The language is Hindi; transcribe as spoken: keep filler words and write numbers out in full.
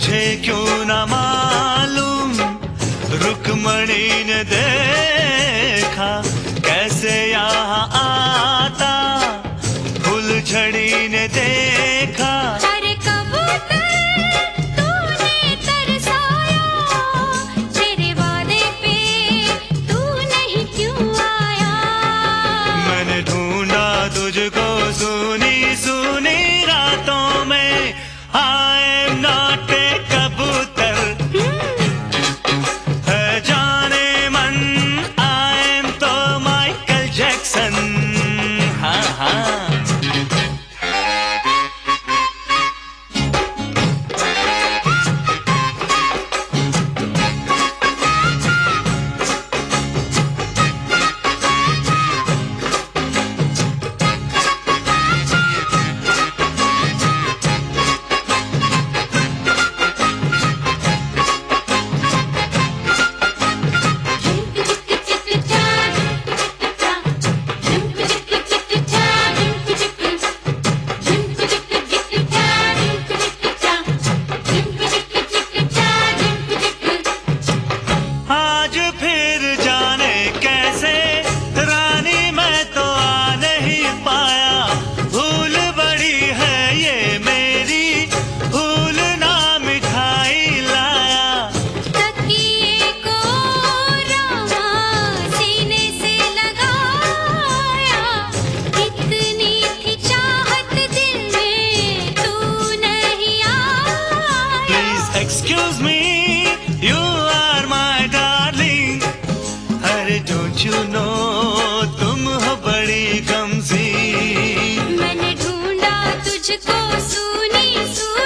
तुझे क्यों ना मालूम, रुकमणी ने देखा कैसे यहाँ आता, फुलझड़ी ने देखा। अरे कबूतर तूने तरसाया, तेरे वादे पे तू नहीं क्यों आया। मैंने ढूंढा तुझको सुनी सुनी रातों में, आई एम नॉट ए कबूतर, है जाने मन आई एम तो माइकल जैक्सन। हाँ हाँ Excuse me, you are my darling. अरे don't you know तुम हो बड़ी कमज़ीन। मैंने ढूंढा तुझको सुनी सुनी